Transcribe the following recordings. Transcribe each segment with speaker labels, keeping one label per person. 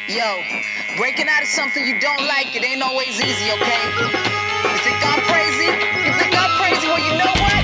Speaker 1: Yo, breaking out of something you don't like, it ain't always easy, okay? You think I'm crazy? You think I'm crazy? Well, you know what?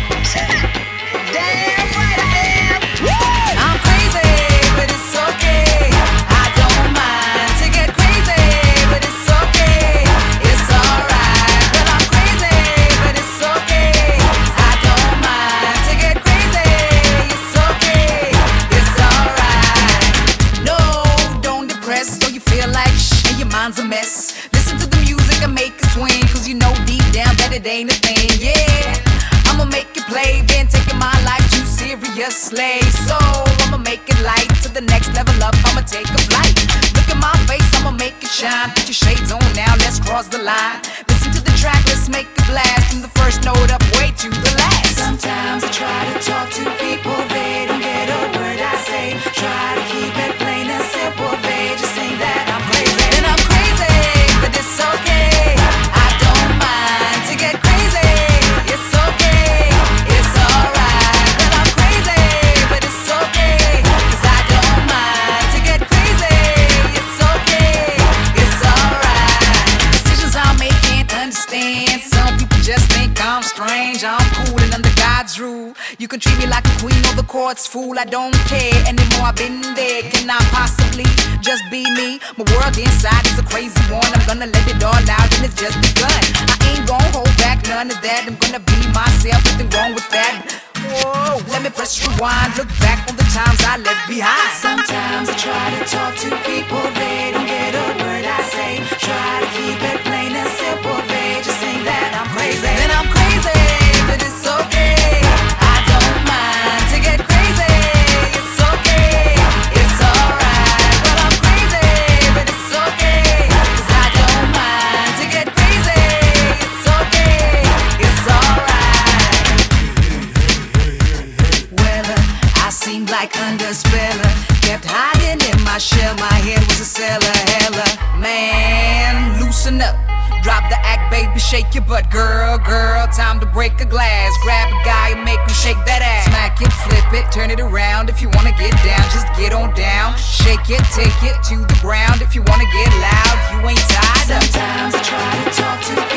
Speaker 1: Damn right I am! I'm crazy, but it's okay. I don't mind to get crazy, but it's okay. It's alright. Well, I'm crazy, but it's okay. I don't mind to get crazy. It's okay. It's alright. No, don't depress. Don't you feel like and your mind's a mess. Listen to the music and make it swing, cause you know deep down that it ain't a thing. Yeah, I'ma make it play, been taking my life too seriously. So I'ma make it light to the next level up, I'ma take a flight. Look at my face, I'ma make it shine. Put your shades on now, let's cross the line. Listen to the track, let's make a blast. From the first note up way to the last. Sometimes I try to talk to people, they don't get a word I say. Try to keep it plain and simple, they just think that I'm crazy. And I'm crazy, but it's okay. I don't mind to get crazy. It's okay, it's alright. Well, I'm crazy, but it's okay. Cause I don't mind to get crazy. It's okay, it's alright. Decisions I make can't understand. Some people just think I'm strange. I'm cool and under God's rule. You can treat me like a queen or the court's fool. I don't care anymore, I've been there. Can I possibly just be me? My world inside is a crazy one. I'm gonna let it all out and it's just begun. I ain't gonna hold back none of that. I'm gonna be myself, nothing wrong with that. Whoa, let me press rewind. Look back on the times I left behind. Sometimes I try to talk to people, they don't get a word I say. Try to keep it plain and simple, they just think that I'm crazy. Then I'm crazy, but it's okay. I don't mind to get crazy. It's okay, it's alright. Well, I'm crazy, but it's okay. Cause I don't mind to get crazy. It's okay, it's alright. Well, I seemed like under a spell. Kept hiding in my shell. My head was a cellar. Hella, man, loosen up. Drop the act, baby, shake your butt. Girl, girl, time to break a glass. Grab a guy and make him shake that ass. Smack it, flip it, turn it around. If you wanna get down, just get on down. Shake it, take it to the ground. If you wanna get loud, you ain't tied up. Sometimes I try to talk to